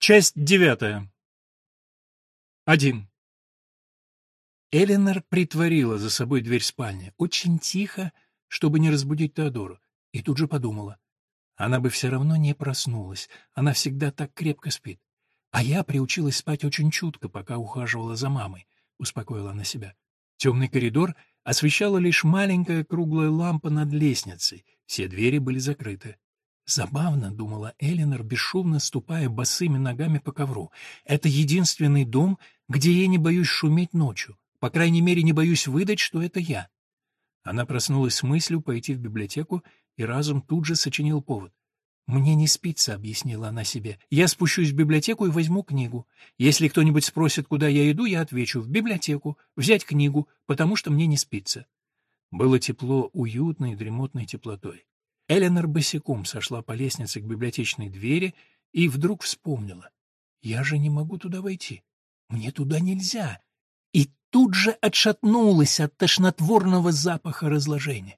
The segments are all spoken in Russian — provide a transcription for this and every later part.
Часть 9. 1. Эленор притворила за собой дверь спальни, очень тихо, чтобы не разбудить Теодору, и тут же подумала. Она бы все равно не проснулась, она всегда так крепко спит. А я приучилась спать очень чутко, пока ухаживала за мамой, успокоила она себя. Темный коридор освещала лишь маленькая круглая лампа над лестницей, все двери были закрыты. Забавно, думала Эленор, бесшумно ступая босыми ногами по ковру. Это единственный дом, где я не боюсь шуметь ночью. По крайней мере, не боюсь выдать, что это я. Она проснулась с мыслью пойти в библиотеку, и разум тут же сочинил повод. «Мне не спится», — объяснила она себе. «Я спущусь в библиотеку и возьму книгу. Если кто-нибудь спросит, куда я иду, я отвечу: в библиотеку, взять книгу, потому что мне не спится». Было тепло, уютной, дремотной теплотой. Эленор босиком сошла по лестнице к библиотечной двери и вдруг вспомнила. «Я же не могу туда войти. Мне туда нельзя». И тут же отшатнулась от тошнотворного запаха разложения.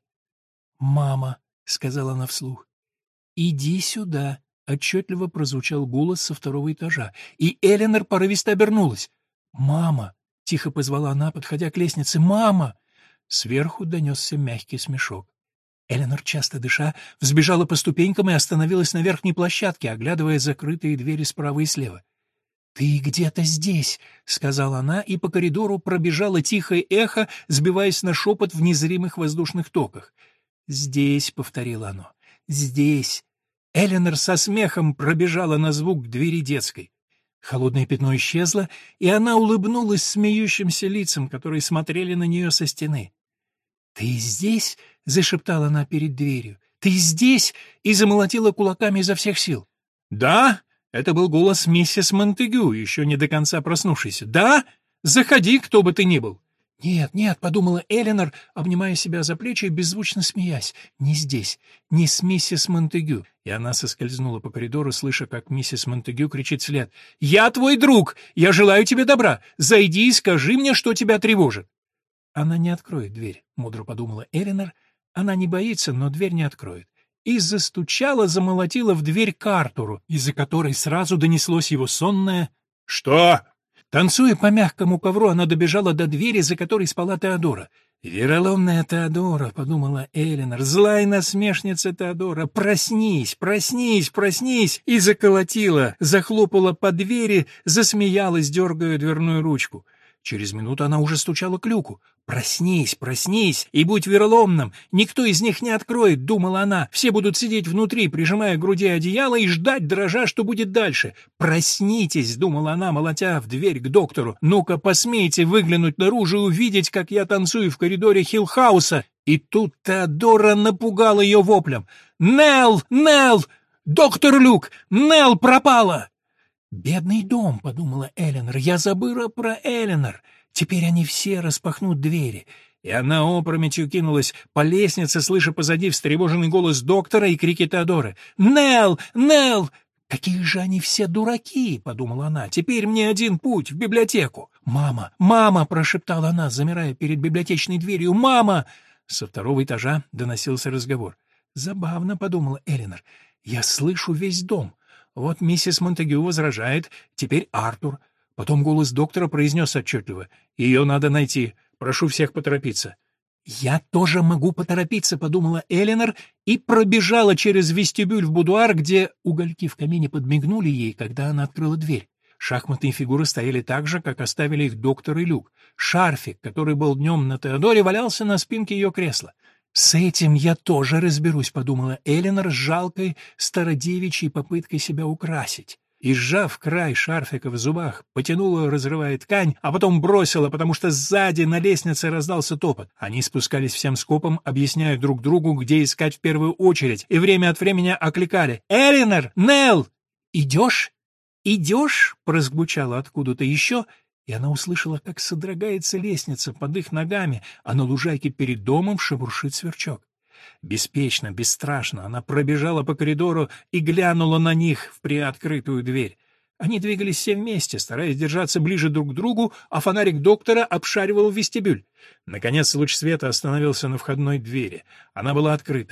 «Мама», — сказала она вслух, — «иди сюда», — отчетливо прозвучал голос со второго этажа, и Эленор порывисто обернулась. «Мама», — тихо позвала она, подходя к лестнице, — «мама». Сверху донесся мягкий смешок. Эленор, часто дыша, взбежала по ступенькам и остановилась на верхней площадке, оглядывая закрытые двери справа и слева. «Ты где-то здесь», — сказала она, и по коридору пробежало тихое эхо, сбиваясь на шепот в незримых воздушных токах. «Здесь», — повторило оно, — «здесь». Эленор со смехом пробежала на звук к двери детской. Холодное пятно исчезло, и она улыбнулась смеющимся лицам, которые смотрели на нее со стены. «Ты здесь?» — зашептала она перед дверью. «Ты здесь?» — и замолотила кулаками изо всех сил. «Да?» — это был голос миссис Монтегю, еще не до конца проснувшейся. «Да? Заходи, кто бы ты ни был». «Нет, нет», — подумала Эленор, обнимая себя за плечи и беззвучно смеясь. «Не здесь, не с миссис Монтегю». И она соскользнула по коридору, слыша, как миссис Монтегю кричит вслед. «Я твой друг! Я желаю тебе добра! Зайди и скажи мне, что тебя тревожит!» «Она не откроет дверь», — мудро подумала Эленор. «Она не боится, но дверь не откроет». И застучала, замолотила в дверь к Артуру, из-за которой сразу донеслось его сонное «Что?». Танцуя по мягкому ковру, она добежала до двери, за которой спала Теодора. «Вероломная Теодора», — подумала Эленор, — «злая насмешница Теодора, проснись, проснись, проснись!» И заколотила, захлопала по двери, засмеялась, дергая дверную ручку. Через минуту она уже стучала к люку. «Проснись, проснись, и будь вероломным! Никто из них не откроет», — думала она. «Все будут сидеть внутри, прижимая к груди одеяло, и ждать, дрожа, что будет дальше. Проснитесь», — думала она, молотя в дверь к доктору. «Ну-ка, посмейте выглянуть наружу и увидеть, как я танцую в коридоре Хиллхауса». И тут Теодора напугала ее воплем. «Нелл! Нелл! Доктор Люк! Нелл пропала!» «Бедный дом», — подумала Эленор, — «я забыла про Эленор. Теперь они все распахнут двери». И она опрометью кинулась по лестнице, слыша позади встревоженный голос доктора и крики Теодоры. «Нелл! Нелл!» «Какие же они все дураки!» — подумала она. «Теперь мне один путь — в библиотеку». «Мама! Мама!» — прошептала она, замирая перед библиотечной дверью. «Мама!» Со второго этажа доносился разговор. «Забавно», — подумала Эленор, — «я слышу весь дом». Вот миссис Монтегю возражает, теперь Артур. Потом голос доктора произнес отчетливо. «Ее надо найти. Прошу всех поторопиться». «Я тоже могу поторопиться», — подумала Эленор и пробежала через вестибюль в будуар, где угольки в камине подмигнули ей, когда она открыла дверь. Шахматные фигуры стояли так же, как оставили их доктор и Люк. Шарфик, который был днем на Теодоре, валялся на спинке ее кресла. «С этим я тоже разберусь», — подумала Эленор с жалкой стародевичьей попыткой себя украсить. И, сжав край шарфика в зубах, потянула, разрывая ткань, а потом бросила, потому что сзади на лестнице раздался топот. Они спускались всем скопом, объясняя друг другу, где искать в первую очередь, и время от времени окликали «Эленор! Нелл! Идешь? Идешь?» — прозвучало откуда-то еще, и она услышала, как содрогается лестница под их ногами, а на лужайке перед домом шебуршит сверчок. Беспечно, бесстрашно она пробежала по коридору и глянула на них в приоткрытую дверь. Они двигались все вместе, стараясь держаться ближе друг к другу, а фонарик доктора обшаривал вестибюль. Наконец луч света остановился на входной двери. Она была открыта.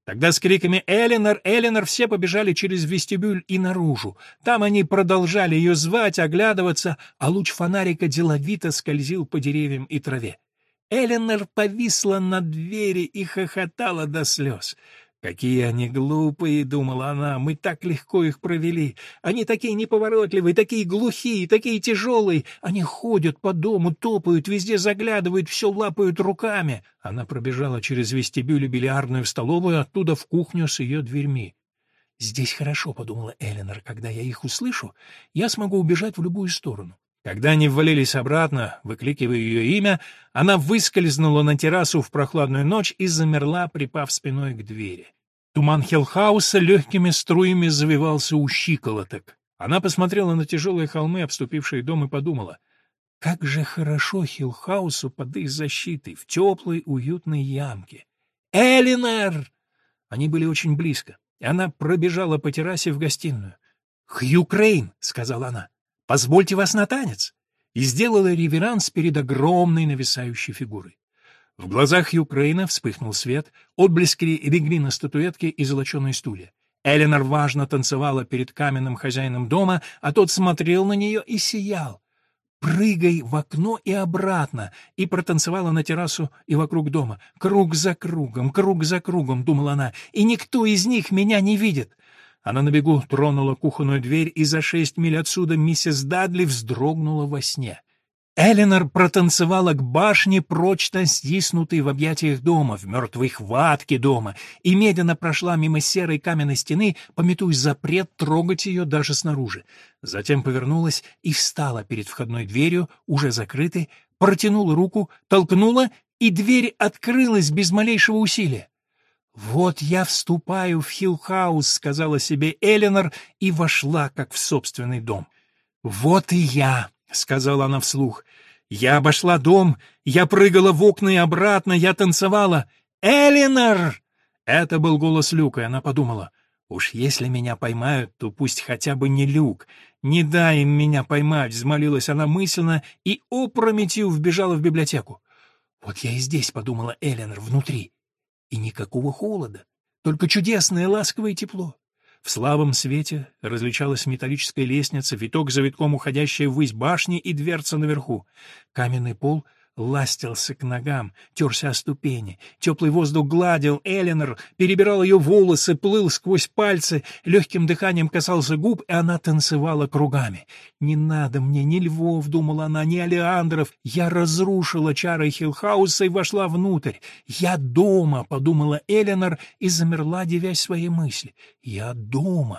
Тогда с криками «Эленор! Эленор!» все побежали через вестибюль и наружу. Там они продолжали ее звать, оглядываться, а луч фонарика деловито скользил по деревьям и траве. Эленор повисла на двери и хохотала до слез. «Какие они глупые!» — думала она. «Мы так легко их провели. Они такие неповоротливые, такие глухие, такие тяжелые. Они ходят по дому, топают, везде заглядывают, все лапают руками». Она пробежала через вестибюль и бильярдную в столовую, оттуда в кухню с ее дверьми. «Здесь хорошо», — подумала Эленор. «Когда я их услышу, я смогу убежать в любую сторону». Когда они ввалились обратно, выкрикивая ее имя, она выскользнула на террасу в прохладную ночь и замерла, припав спиной к двери. Туман Хиллхауса легкими струями завивался у щиколоток. Она посмотрела на тяжелые холмы, обступившие дом, и подумала, как же хорошо Хиллхаусу под их защитой, в теплой, уютной ямке. «Элинор!» Они были очень близко, и она пробежала по террасе в гостиную. «Хью Крейн!» — сказала она. «Позвольте вас на танец!» и сделала реверанс перед огромной нависающей фигурой. В глазах Хью Крейна вспыхнул свет, отблески легли на статуэтки и золоченые стулья. Эленор важно танцевала перед каменным хозяином дома, а тот смотрел на нее и сиял. «Прыгай в окно и обратно!» и протанцевала на террасу и вокруг дома. круг за кругом», — думала она, — «и никто из них меня не видит». Она на бегу тронула кухонную дверь, и за 6 миль отсюда миссис Дадли вздрогнула во сне. Эленор протанцевала к башне, прочно стиснутой в объятиях дома, в мертвой хватке дома, и медленно прошла мимо серой каменной стены, памятуя запрет трогать ее даже снаружи. Затем повернулась и встала перед входной дверью, уже закрытой, протянула руку, толкнула, и дверь открылась без малейшего усилия. «Вот я вступаю в Хиллхаус», — сказала себе Эленор и вошла, как в собственный дом. «Вот и я», — сказала она вслух. «Я обошла дом, я прыгала в окна и обратно, я танцевала. Эленор!» Это был голос Люка, и она подумала. «Уж если меня поймают, то пусть хотя бы не Люк. Не дай им меня поймать», — взмолилась она мысленно и опрометью вбежала в библиотеку. «Вот я и здесь», — подумала Эленор, — «внутри». И никакого холода, только чудесное ласковое тепло. В слабом свете различалась металлическая лестница, виток за витком уходящая ввысь башни и дверца наверху. Каменный пол ластился к ногам, терся о ступени. Теплый воздух гладил Эленор, перебирал ее волосы, плыл сквозь пальцы, легким дыханием касался губ, и она танцевала кругами. «Не надо мне ни львов», — думала она, — «ни олеандров. Я разрушила чары Хиллхауса и вошла внутрь. Я дома», — подумала Эленор и замерла, дивясь своей мысли. Я дома,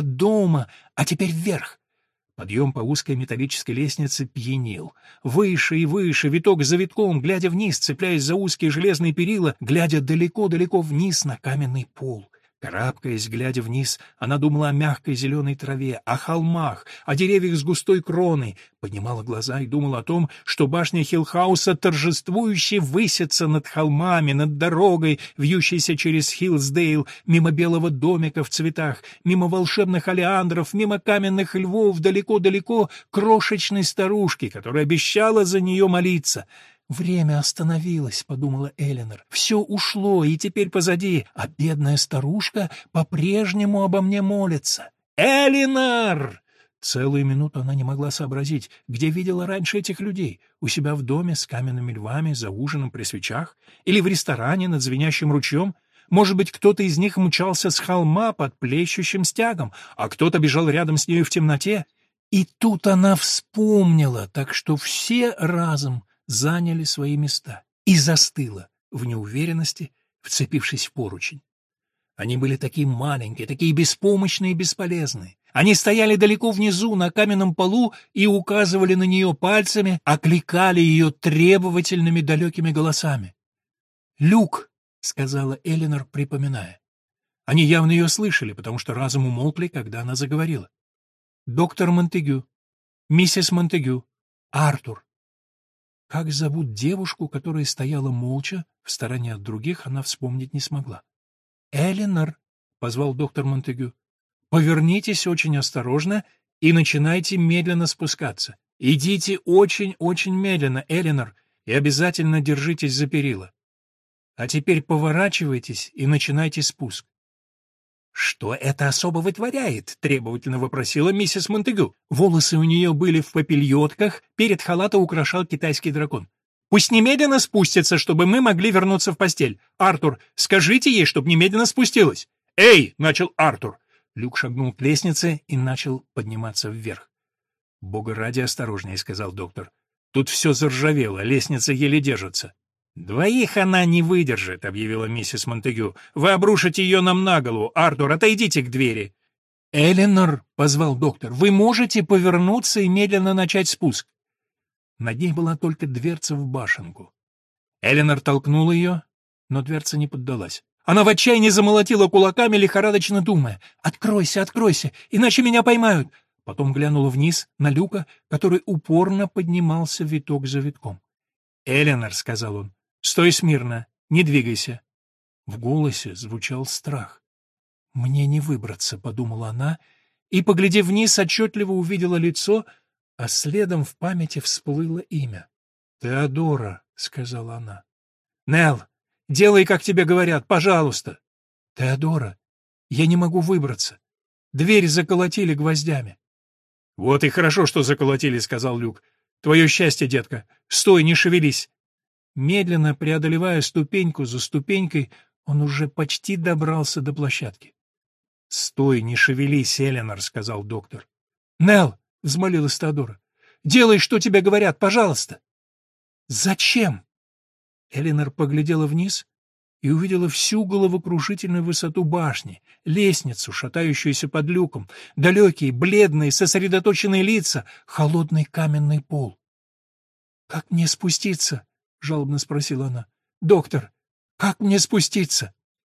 а теперь вверх». Подъем по узкой металлической лестнице пьянил. Выше и выше, виток за витком, глядя вниз, цепляясь за узкие железные перила, глядя далеко-далеко вниз на каменный пол. Карабкаясь, глядя вниз, она думала о мягкой зеленой траве, о холмах, о деревьях с густой кроной, поднимала глаза и думала о том, что башня Хиллхауса торжествующе высится над холмами, над дорогой, вьющейся через Хиллсдейл, мимо белого домика в цветах, мимо волшебных олеандров, мимо каменных львов, далеко-далеко крошечной старушки, которая обещала за нее молиться. «Время остановилось», — подумала Эленор. «Все ушло, и теперь позади, а бедная старушка по-прежнему обо мне молится». «Эленор!» Целую минуту она не могла сообразить, где видела раньше этих людей: у себя в доме с каменными львами, за ужином при свечах, или в ресторане над звенящим ручьем. Может быть, кто-то из них мчался с холма под плещущим стягом, а кто-то бежал рядом с нею в темноте. И тут она вспомнила, так что все разом заняли свои места, и застыла в неуверенности, вцепившись в поручень. Они были такие маленькие, такие беспомощные и бесполезные. Они стояли далеко внизу на каменном полу и указывали на нее пальцами, окликали ее требовательными далекими голосами. «Люк», — сказала Эленор, припоминая. Они явно ее слышали, потому что разом умолкли, когда она заговорила. «Доктор Монтегю, миссис Монтегю, Артур». Как зовут девушку, которая стояла молча, в стороне от других, она вспомнить не смогла. «Эленор», — позвал доктор Монтегю, — «повернитесь очень осторожно и начинайте медленно спускаться. Идите очень-очень медленно, Эленор, и обязательно держитесь за перила». А теперь поворачивайтесь и начинайте спуск. «Что это особо вытворяет?» — требовательно вопросила миссис Монтегю. Волосы у нее были в папильотках, перед халатом украшал китайский дракон. «Пусть немедленно спустится, чтобы мы могли вернуться в постель. Артур, скажите ей, чтобы немедленно спустилась». «Эй!» — начал Артур. Люк шагнул к лестнице и начал подниматься вверх. «Бога ради, осторожнее», — сказал доктор. «Тут все заржавело, лестница еле держится». «Двоих она не выдержит», — объявила миссис Монтегю. «Вы обрушите ее нам на голову. Артур, отойдите к двери». «Эленор», — позвал доктор, — «вы можете повернуться и медленно начать спуск». Над ней была только дверца в башенку. Эленор толкнула ее, но дверца не поддалась. Она в отчаянии замолотила кулаками, лихорадочно думая: «Откройся, откройся, иначе меня поймают». Потом глянула вниз на Люка, который упорно поднимался виток за витком. «Эленор», — сказал он, — «стой смирно, не двигайся». В голосе звучал страх. «Мне не выбраться», — подумала она, и, поглядев вниз, отчетливо увидела лицо, а следом в памяти всплыло имя. «Теодора», — сказала она. «Нелл, делай, как тебе говорят, пожалуйста». «Теодора, я не могу выбраться. Дверь заколотили гвоздями». «Вот и хорошо, что заколотили», — сказал Люк. «Твое счастье, детка. Стой, не шевелись». Медленно преодолевая ступеньку за ступенькой, он уже почти добрался до площадки. «Стой, не шевелись, Эленор», — сказал доктор. «Нелл», — взмолилась Теодора, — «делай, что тебе говорят, пожалуйста». «Зачем?» Эленор поглядела вниз и увидела всю головокружительную высоту башни, лестницу, шатающуюся под люком, далекие, бледные, сосредоточенные лица, холодный каменный пол. «Как мне спуститься?» — жалобно спросила она. «Доктор, как мне спуститься?»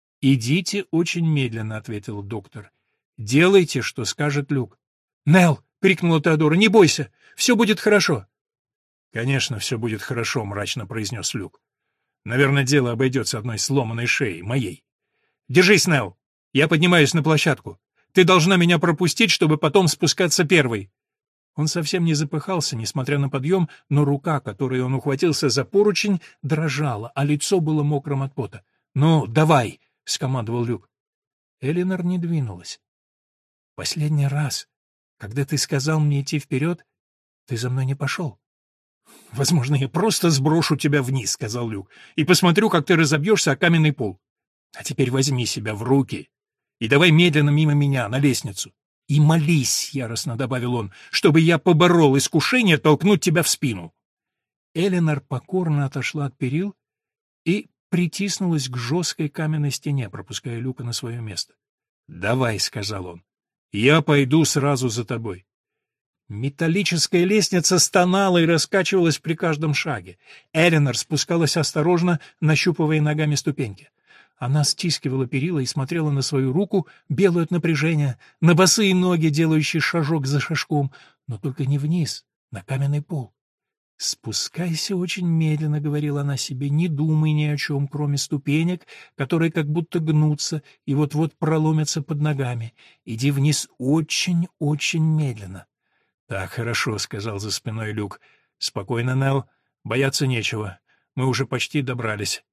«Идите очень медленно», — ответил доктор. «Делайте, что скажет Люк». «Нелл!» — крикнула Теодора. «Не бойся! Все будет хорошо!» «Конечно, все будет хорошо», — мрачно произнес Люк. «Наверное, дело обойдется одной сломанной шеей, моей. Держись, Нелл! Я поднимаюсь на площадку. Ты должна меня пропустить, чтобы потом спускаться первой». Он совсем не запыхался, несмотря на подъем, но рука, которой он ухватился за поручень, дрожала, а лицо было мокрым от пота. «Ну, давай!» — скомандовал Люк. Эленор не двинулась. «Последний раз, когда ты сказал мне идти вперед, ты за мной не пошел». «Возможно, я просто сброшу тебя вниз», — сказал Люк, «и посмотрю, как ты разобьешься о каменный пол. А теперь возьми себя в руки и давай медленно мимо меня на лестницу. И молись», — яростно добавил он, «чтобы я поборол искушение толкнуть тебя в спину». Эленор покорно отошла от перил и притиснулась к жесткой каменной стене, пропуская Люка на свое место. «Давай», — сказал он, — «я пойду сразу за тобой». Металлическая лестница стонала и раскачивалась при каждом шаге. Эленор спускалась осторожно, нащупывая ногами ступеньки. Она стискивала перила и смотрела на свою руку, белую от напряжения, на босые ноги, делающие шажок за шажком, но только не вниз, на каменный пол. «Спускайся очень медленно», — говорила она себе, — «не думай ни о чем, кроме ступенек, которые как будто гнутся и вот-вот проломятся под ногами. Иди вниз очень-очень медленно». «Так, хорошо», — сказал за спиной Люк. «Спокойно, Нелл. Бояться нечего. Мы уже почти добрались».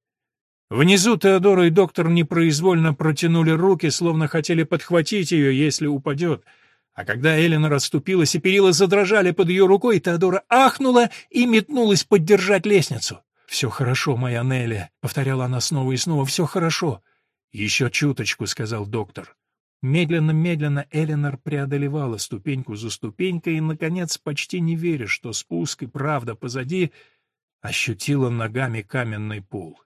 Внизу Теодора и доктор непроизвольно протянули руки, словно хотели подхватить ее, если упадет. А когда Эленор отступилась и перила задрожали под ее рукой, Теодора ахнула и метнулась поддержать лестницу. «Все хорошо, моя Нелли», — повторяла она снова и снова, — «все хорошо». «Еще чуточку», — сказал доктор. Медленно-медленно Эленор преодолевала ступеньку за ступенькой и, наконец, почти не веря, что спуск и правда позади, ощутила ногами каменный пол.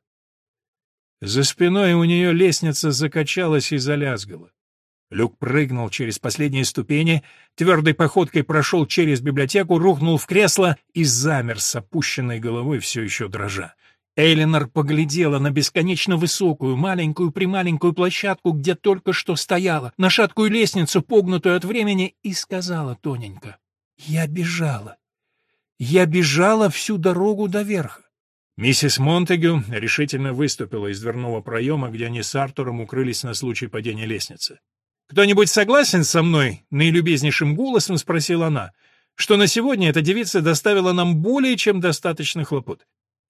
За спиной у нее лестница закачалась и залязгала. Люк прыгнул через последние ступени, твердой походкой прошел через библиотеку, рухнул в кресло и замер с опущенной головой, все еще дрожа. Эленор поглядела на бесконечно высокую, маленькую-прималенькую площадку, где только что стояла, на шаткую лестницу, погнутую от времени, и сказала тоненько: «Я бежала. Я бежала всю дорогу до верха». Миссис Монтегю решительно выступила из дверного проема, где они с Артуром укрылись на случай падения лестницы. «Кто-нибудь согласен со мной?» — наилюбезнейшим голосом спросила она, — «что на сегодня эта девица доставила нам более чем достаточно хлопот.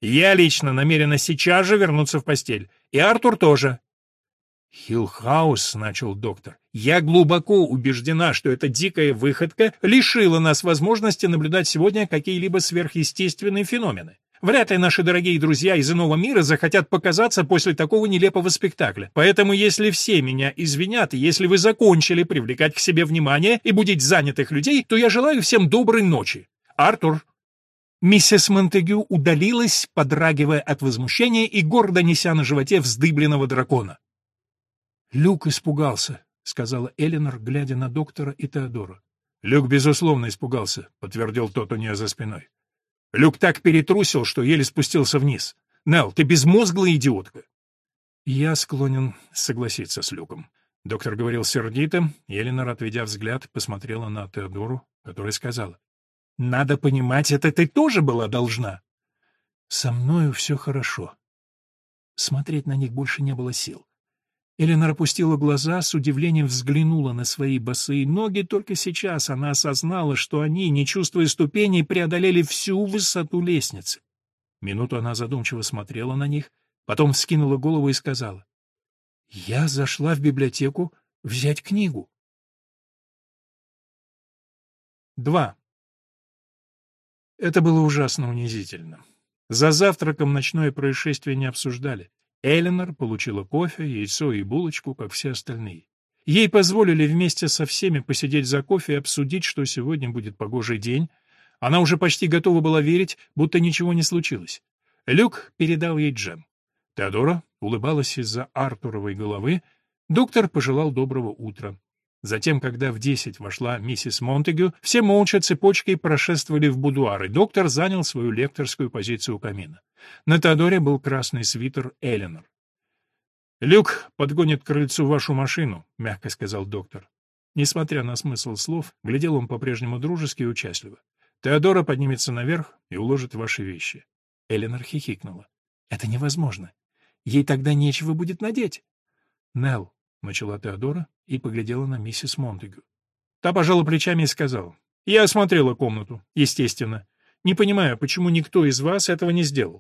Я лично намерена сейчас же вернуться в постель. И Артур тоже. «Хилл-хаус», — начал доктор, — «я глубоко убеждена, что эта дикая выходка лишила нас возможности наблюдать сегодня какие-либо сверхъестественные феномены. Вряд ли наши дорогие друзья из иного мира захотят показаться после такого нелепого спектакля. Поэтому, если все меня извинят, и если вы закончили привлекать к себе внимание и будить занятых людей, то я желаю всем доброй ночи. Артур». Миссис Монтегю удалилась, подрагивая от возмущения и гордо неся на животе вздыбленного дракона. «Люк испугался», — сказала Эленор, глядя на доктора и Теодора. «Люк, безусловно, испугался», — подтвердил тот у нее за спиной. «Люк так перетрусил, что еле спустился вниз. Нелл, ты безмозглая идиотка». «Я склонен согласиться с Люком», — доктор говорил сердито, и Эленор, отведя взгляд, посмотрела на Теодору, которая сказала. «Надо понимать, это ты тоже была должна». «Со мною все хорошо». Смотреть на них больше не было сил. Эленор опустила глаза, с удивлением взглянула на свои босые ноги, только сейчас она осознала, что они, не чувствуя ступеней, преодолели всю высоту лестницы. Минуту она задумчиво смотрела на них, потом вскинула голову и сказала: «Я зашла в библиотеку взять книгу». 2. Это было ужасно унизительно. За завтраком ночное происшествие не обсуждали. Эленор получила кофе, яйцо и булочку, как все остальные. Ей позволили вместе со всеми посидеть за кофе и обсудить, что сегодня будет погожий день. Она уже почти готова была верить, будто ничего не случилось. Люк передал ей джем. Теодора улыбалась из-за Артуровой головы. Доктор пожелал доброго утра. Затем, когда в 10 вошла миссис Монтегю, все молча цепочкой прошествовали в будуар, и доктор занял свою лекторскую позицию у камина. На Теодоре был красный свитер Эленор. «Люк подгонит к крыльцу вашу машину», — мягко сказал доктор. Несмотря на смысл слов, глядел он по-прежнему дружески и участливо. «Теодора поднимется наверх и уложит ваши вещи». Эленор хихикнула. «Это невозможно. Ей тогда нечего будет надеть». «Нелл», — начала Теодора и поглядела на миссис Монтегю. Та пожала плечами и сказала: «Я осмотрела комнату, естественно. Не понимаю, почему никто из вас этого не сделал».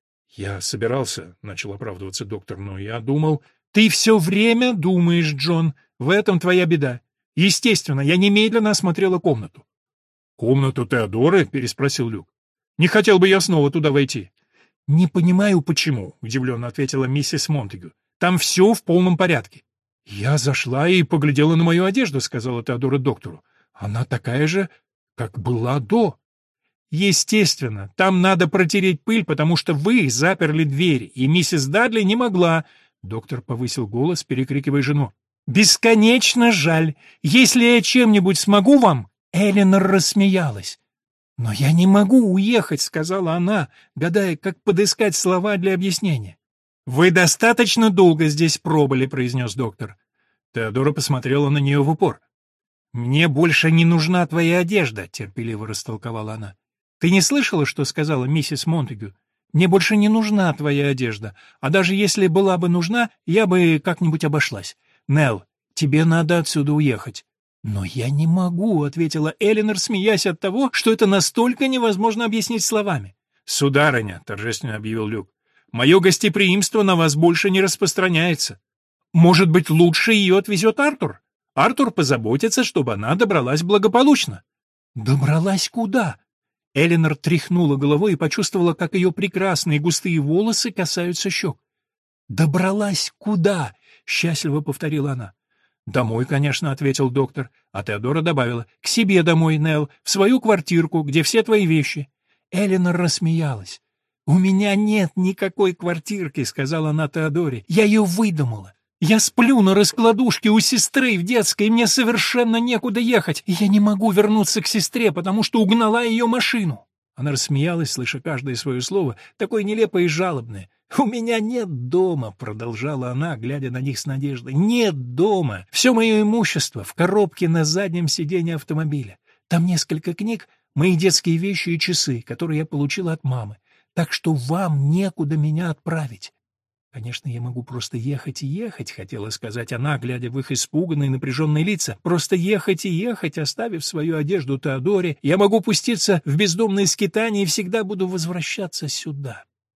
«Я собирался», — начал оправдываться доктор, — «но я думал...» «Ты все время думаешь, Джон. В этом твоя беда. Естественно, я немедленно осмотрела комнату». «Комнату Теодоры?» — переспросил Люк. «Не хотел бы я снова туда войти». «Не понимаю, почему», — удивленно ответила миссис Монтегю. «Там все в полном порядке». «Я зашла и поглядела на мою одежду», — сказала Теодора доктору. «Она такая же, как была до». «Естественно, там надо протереть пыль, потому что вы заперли дверь, и миссис Дадли не могла...» Доктор повысил голос, перекрикивая жену. «Бесконечно жаль. Если я чем-нибудь смогу вам...» Эленор рассмеялась. «Но я не могу уехать», — сказала она, гадая, как подыскать слова для объяснения. «Вы достаточно долго здесь пробыли», — произнес доктор. Теодора посмотрела на нее в упор. «Мне больше не нужна твоя одежда», — терпеливо растолковала она. «Ты не слышала, что сказала миссис Монтегю? Мне больше не нужна твоя одежда, а даже если была бы нужна, я бы как-нибудь обошлась. Нелл, тебе надо отсюда уехать». «Но я не могу», — ответила Эленор, смеясь от того, что это настолько невозможно объяснить словами. «Сударыня», — торжественно объявил Люк, — «мое гостеприимство на вас больше не распространяется. Может быть, лучше ее отвезет Артур? Артур позаботится, чтобы она добралась благополучно». «Добралась куда?» Эленор тряхнула головой и почувствовала, как ее прекрасные густые волосы касаются щек. «Добралась куда?» — счастливо повторила она. «Домой, конечно», — ответил доктор, а Теодора добавила: «К себе домой, Нелл, в свою квартирку, где все твои вещи». Эленор рассмеялась. «У меня нет никакой квартирки», — сказала она Теодоре. «Я ее выдумала. Я сплю на раскладушке у сестры в детской, и мне совершенно некуда ехать, и я не могу вернуться к сестре, потому что угнала ее машину». Она рассмеялась, слыша каждое свое слово, такое нелепое и жалобное. «У меня нет дома», — продолжала она, глядя на них с надеждой. «Нет дома. Все мое имущество в коробке на заднем сиденье автомобиля. Там несколько книг, мои детские вещи и часы, которые я получила от мамы. Так что вам некуда меня отправить». «Конечно, я могу просто ехать и ехать», — хотела сказать она, глядя в их испуганные напряженные лица. «Просто ехать и ехать, оставив свою одежду Теодоре. Я могу пуститься в бездомные скитания и всегда буду возвращаться сюда».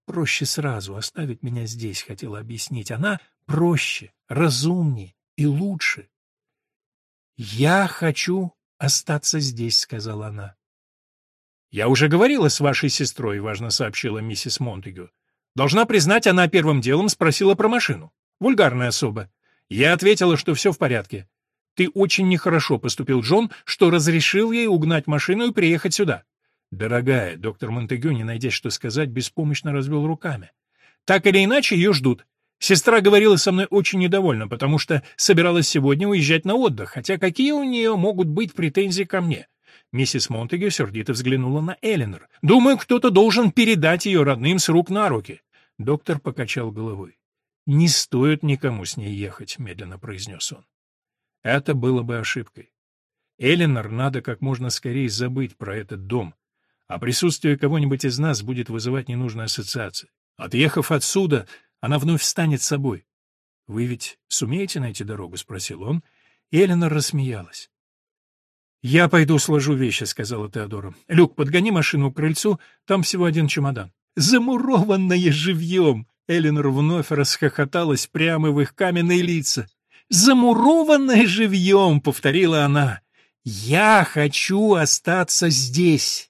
проще сразу оставить меня здесь», — хотела объяснить. «Она проще, разумнее и лучше». «Я хочу остаться здесь», — сказала она. «Я уже говорила с вашей сестрой», — важно сообщила миссис Монтегю. «Должна признать, она первым делом спросила про машину. Вульгарная особа. Я ответила, что все в порядке. Ты очень нехорошо поступил, Джон, что разрешил ей угнать машину и приехать сюда». «Дорогая», — доктор Монтегю, не найдя что сказать, беспомощно развел руками. «Так или иначе, ее ждут. Сестра говорила со мной очень недовольна, потому что собиралась сегодня уезжать на отдых, хотя какие у нее могут быть претензии ко мне?» Миссис Монтегю сердито взглянула на Эленор. «Думаю, кто-то должен передать ее родным с рук на руки». Доктор покачал головой. «Не стоит никому с ней ехать», — медленно произнес он. «Это было бы ошибкой. Эленор надо как можно скорее забыть про этот дом, а присутствие кого-нибудь из нас будет вызывать ненужные ассоциации. Отъехав отсюда, она вновь станет собой. «Вы ведь сумеете найти дорогу?» — спросил он, и Эленор рассмеялась. «Я пойду сложу вещи», — сказала Теодора. «Люк, подгони машину к крыльцу, там всего один чемодан». «Замурованная живьем!» — Эленор вновь расхохоталась прямо в их каменные лица. «Замурованная живьем!» — повторила она. «Я хочу остаться здесь!»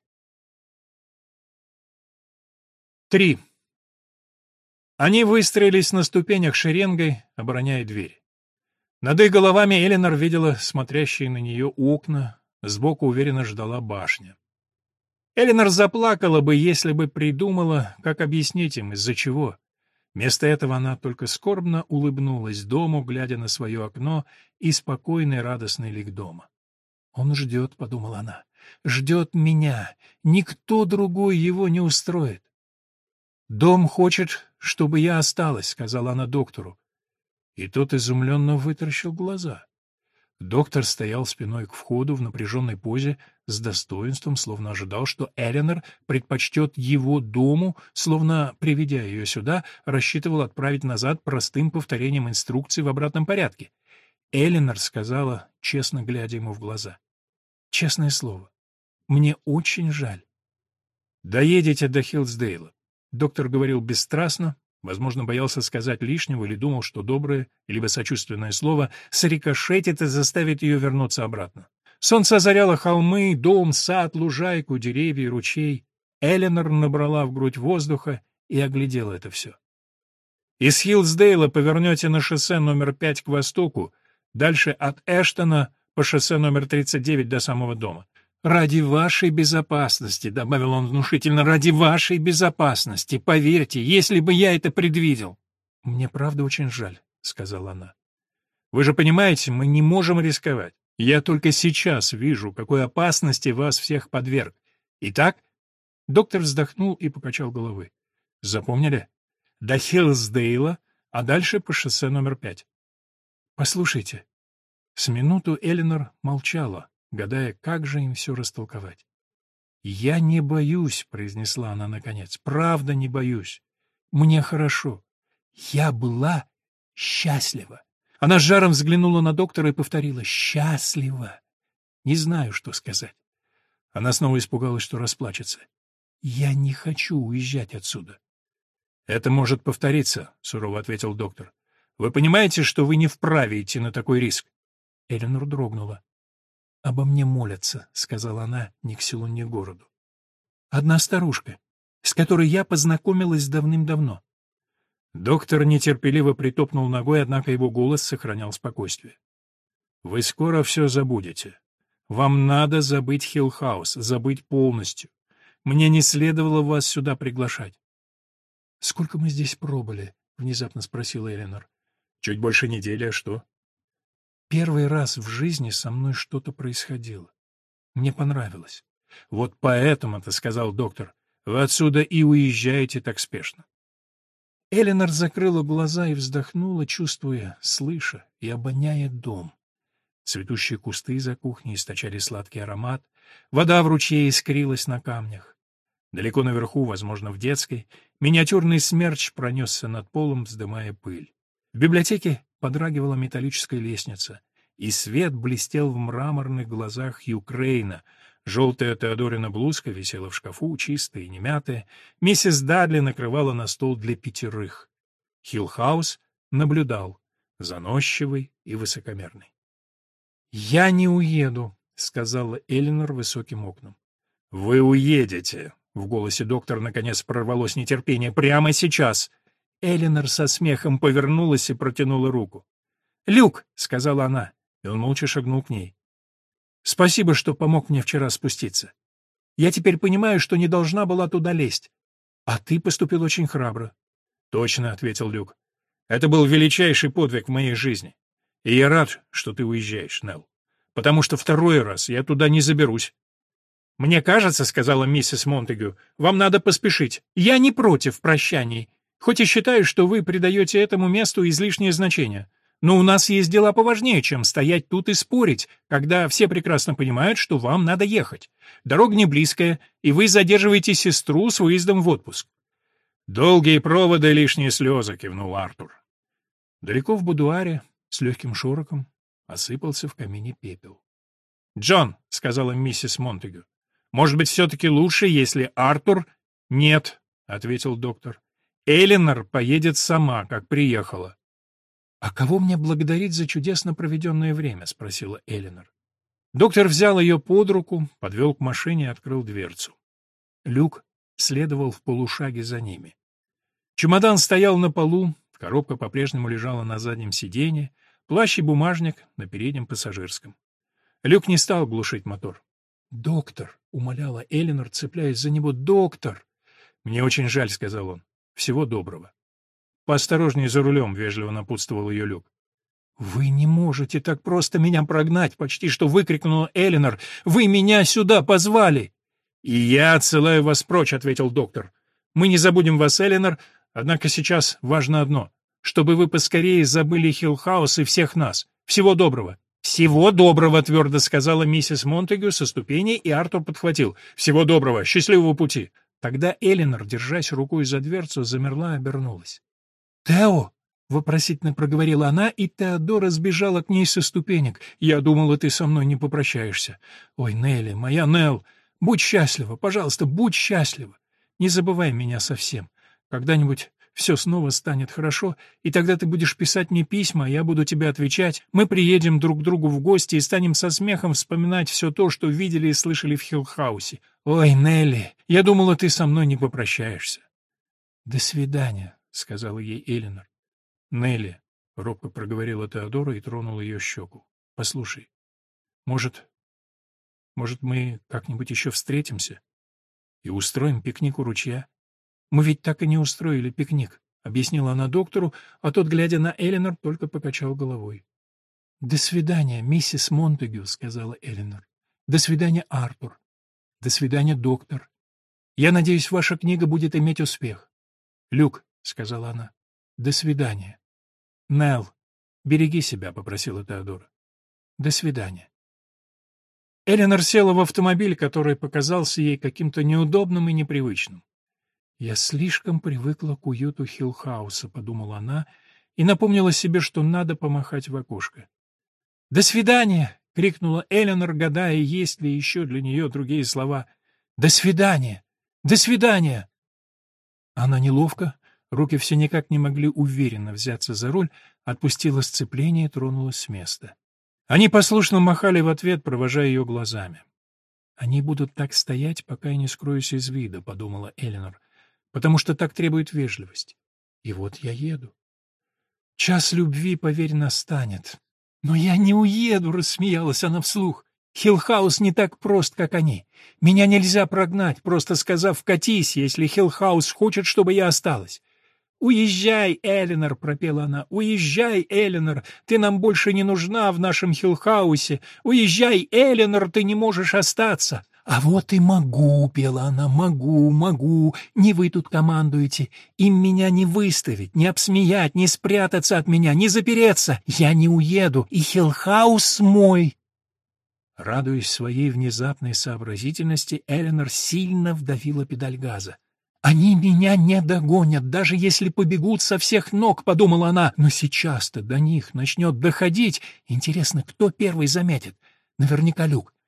3. Они выстроились на ступенях шеренгой, обороняя дверь. Над их головами Эленор видела смотрящие на нее окна, сбоку уверенно ждала башня. Эленор заплакала бы, если бы придумала, как объяснить им, из-за чего. Вместо этого она только скорбно улыбнулась дому, глядя на свое окно и спокойный радостный лик дома. «Он ждет», — подумала она, — «ждет меня, никто другой его не устроит». «Дом хочет, чтобы я осталась», — сказала она доктору. И тот изумленно вытаращил глаза. Доктор стоял спиной к входу в напряженной позе, с достоинством, словно ожидал, что Эленор предпочтет его дому, словно, приведя ее сюда, рассчитывал отправить назад простым повторением инструкций в обратном порядке. Эленор сказала, честно глядя ему в глаза. «Честное слово, мне очень жаль». «Доедете до Хиллсдейла». Доктор говорил бесстрастно, возможно, боялся сказать лишнего или думал, что доброе, либо сочувственное слово срикошетит и заставит ее вернуться обратно. Солнце озаряло холмы, дом, сад, лужайку, деревья и ручей. Эленор набрала в грудь воздуха и оглядела это все. Из Хиллсдейла повернете на шоссе номер 5 к востоку, дальше от Эштона по шоссе номер 39 до самого дома. «Ради вашей безопасности», — добавил он внушительно, — «ради вашей безопасности, поверьте, если бы я это предвидел». «Мне правда очень жаль», — сказала она. «Вы же понимаете, мы не можем рисковать. Я только сейчас вижу, какой опасности вас всех подверг. Итак?» Доктор вздохнул и покачал головой. «Запомнили? До Хиллсдейла, а дальше по шоссе номер 5. «Послушайте». С минуту Эленор молчала, гадая, как же им все растолковать. «Я не боюсь», — произнесла она наконец, — «правда не боюсь. Мне хорошо. Я была счастлива». Она с жаром взглянула на доктора и повторила «счастлива». Не знаю, что сказать. Она снова испугалась, что расплачется. «Я не хочу уезжать отсюда». «Это может повториться», — сурово ответил доктор. «Вы понимаете, что вы не вправе идти на такой риск?» Эленор дрогнула. «Обо мне молятся», — сказала она ни к селу, ни к городу. «Одна старушка, с которой я познакомилась давным-давно». Доктор нетерпеливо притопнул ногой, однако его голос сохранял спокойствие. «Вы скоро все забудете. Вам надо забыть Хиллхаус, забыть полностью. Мне не следовало вас сюда приглашать». «Сколько мы здесь пробыли?» — внезапно спросила Эленор. «Чуть больше недели, а что?» «Первый раз в жизни со мной что-то происходило. Мне понравилось». «Вот поэтому-то, — сказал доктор, — вы отсюда и уезжаете так спешно». Эленор закрыла глаза и вздохнула, чувствуя, слыша и обоняя дом. Цветущие кусты за кухней источали сладкий аромат, вода в ручье искрилась на камнях. Далеко наверху, возможно, в детской, миниатюрный смерч пронесся над полом, вздымая пыль. В библиотеке подрагивала металлическая лестница, и свет блестел в мраморных глазах Юкрейна, Желтая Теодорина блузка висела в шкафу, чистая и немятая. Миссис Дадли накрывала на стол для 5. Хиллхаус наблюдал, заносчивый и высокомерный. «Я не уеду», — сказала Элинор высоким окном. «Вы уедете», — в голосе доктора наконец прорвалось нетерпение, — «прямо сейчас». Элинор со смехом повернулась и протянула руку. «Люк», — сказала она, и он молча шагнул к ней. «Спасибо, что помог мне вчера спуститься. Я теперь понимаю, что не должна была туда лезть. А ты поступил очень храбро». «Точно», — ответил Люк. «Это был величайший подвиг в моей жизни. И я рад, что ты уезжаешь, Нелл, потому что второй раз я туда не заберусь». «Мне кажется, — сказала миссис Монтегю, — вам надо поспешить. Я не против прощаний, хоть и считаю, что вы придаете этому месту излишнее значение. Но у нас есть дела поважнее, чем стоять тут и спорить, когда все прекрасно понимают, что вам надо ехать. Дорога не близкая, и вы задерживаете сестру с выездом в отпуск». «Долгие проводы и лишние слезы», — кивнул Артур. Далеко в будуаре, с легким шорохом, осыпался в камине пепел. «Джон», — сказала миссис Монтегю, — «может быть, все-таки лучше, если Артур...» «Нет», — ответил доктор. «Элинор поедет сама, как приехала». «А кого мне благодарить за чудесно проведенное время?» — спросила Элинор. Доктор взял ее под руку, подвел к машине и открыл дверцу. Люк следовал в полушаге за ними. Чемодан стоял на полу, коробка по-прежнему лежала на заднем сиденье, плащ и бумажник на переднем пассажирском. Люк не стал глушить мотор. «Доктор», — умоляла Элинор, цепляясь за него, — «доктор». «Мне очень жаль», — сказал он. «Всего доброго». «Поосторожнее за рулем», — вежливо напутствовал ее Люк. «Вы не можете так просто меня прогнать», — почти что выкрикнула Элинор. «Вы меня сюда позвали!» «И я отсылаю вас прочь», — ответил доктор. «Мы не забудем вас, Элинор, однако сейчас важно одно — чтобы вы поскорее забыли Хиллхаус и всех нас. Всего доброго». «Всего доброго», — твердо сказала миссис Монтегю со ступеней, и Артур подхватил. «Всего доброго, счастливого пути». Тогда Элинор, держась рукой за дверцу, замерла и обернулась. «Тео!» — вопросительно проговорила она, и Теодора сбежала к ней со ступенек. «Я думала, ты со мной не попрощаешься. Ой, Нелли, моя Нелл, будь счастлива, пожалуйста, будь счастлива. Не забывай меня совсем. Когда-нибудь все снова станет хорошо, и тогда ты будешь писать мне письма, а я буду тебе отвечать. Мы приедем друг к другу в гости и станем со смехом вспоминать все то, что видели и слышали в Хиллхаусе. Ой, Нелли, я думала, ты со мной не попрощаешься». «До свидания», — сказала ей Элинор. «Нелли», — робко проговорила Теодора и тронула ее щеку. «Послушай, может, мы как-нибудь еще встретимся и устроим пикник у ручья? Мы ведь так и не устроили пикник», — объяснила она доктору, а тот, глядя на Элинор, только покачал головой. «До свидания, миссис Монтегю», — сказала Элинор. «До свидания, Артур. До свидания, доктор. Я надеюсь, ваша книга будет иметь успех». «Люк», — сказала она, — «до свидания». «Нелл, береги себя», — попросила Теодора. «До свидания». Элинор села в автомобиль, который показался ей каким-то неудобным и непривычным. «Я слишком привыкла к уюту Хиллхауса», — подумала она, и напомнила себе, что надо помахать в окошко. «До свидания!» — крикнула Элинор, гадая, есть ли еще для нее другие слова. «До свидания! До свидания!» Она неловко, руки все никак не могли уверенно взяться за руль, отпустила сцепление и тронулась с места. Они послушно махали в ответ, провожая ее глазами. «Они будут так стоять, пока я не скроюсь из вида», — подумала Элинор, «потому что так требует вежливость. И вот я еду. Час любви, поверь, настанет». «Но я не уеду», — рассмеялась она вслух. «Хиллхаус не так прост, как они. Меня нельзя прогнать, просто сказав «катись», если Хиллхаус хочет, чтобы я осталась». «Уезжай, Элинор», — пропела она, — «уезжай, Элинор, ты нам больше не нужна в нашем Хиллхаусе. Уезжай, Элинор, ты не можешь остаться». «А вот и могу», — пела она, — «могу. Не вы тут командуете. Им меня не выставить, не обсмеять, не спрятаться от меня, не запереться. Я не уеду, и Хиллхаус мой». Радуясь своей внезапной сообразительности, Элинор сильно вдавила педаль газа. «Они меня не догонят, даже если побегут со всех ног», — подумала она. «Но сейчас-то до них начнет доходить. Интересно, кто первый заметит? Наверняка Люк.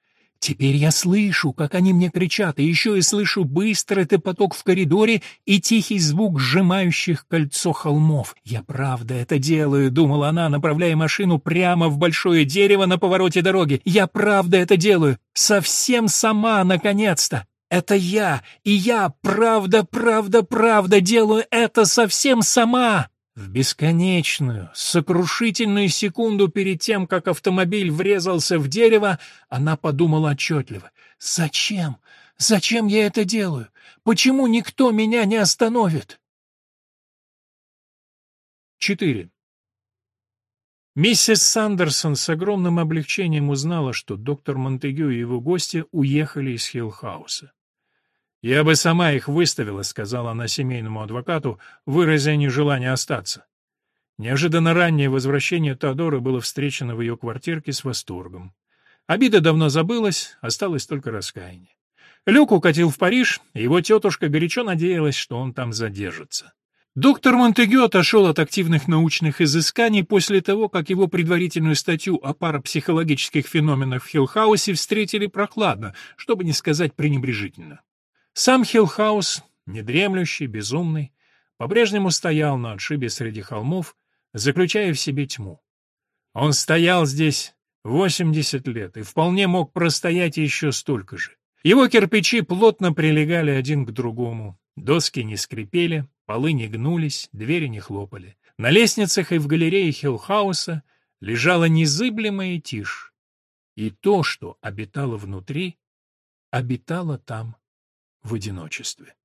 Теперь я слышу, как они мне кричат, и еще и слышу быстрый поток в коридоре и тихий звук сжимающих кольцо холмов. «Я правда это делаю», — думала она, направляя машину прямо в большое дерево на повороте дороги. «Я правда это делаю. Совсем сама, наконец-то. Это я, и я правда делаю это совсем сама». В бесконечную, сокрушительную секунду перед тем, как автомобиль врезался в дерево, она подумала отчетливо: «Зачем? Зачем я это делаю? Почему никто меня не остановит?» 4. Миссис Сандерсон с огромным облегчением узнала, что доктор Монтегю и его гости уехали из Хилл-хауса. «Я бы сама их выставила», — сказала она семейному адвокату, выразя нежелание остаться. Неожиданно раннее возвращение Теодора было встречено в ее квартирке с восторгом. Обида давно забылась, осталось только раскаяние. Люк укатил в Париж, и его тетушка горячо надеялась, что он там задержится. Доктор Монтегю отошел от активных научных изысканий после того, как его предварительную статью о парапсихологических феноменах в Хилл-хаусе встретили прохладно, чтобы не сказать пренебрежительно. Сам Хилл-хаус, недремлющий, безумный, по-прежнему стоял на отшибе среди холмов, заключая в себе тьму. Он стоял здесь 80 лет и вполне мог простоять еще столько же. Его кирпичи плотно прилегали один к другому, доски не скрипели, полы не гнулись, двери не хлопали. На лестницах и в галерее Хилл-хауса лежала незыблемая тишь, и то, что обитало внутри, обитало там в одиночестве.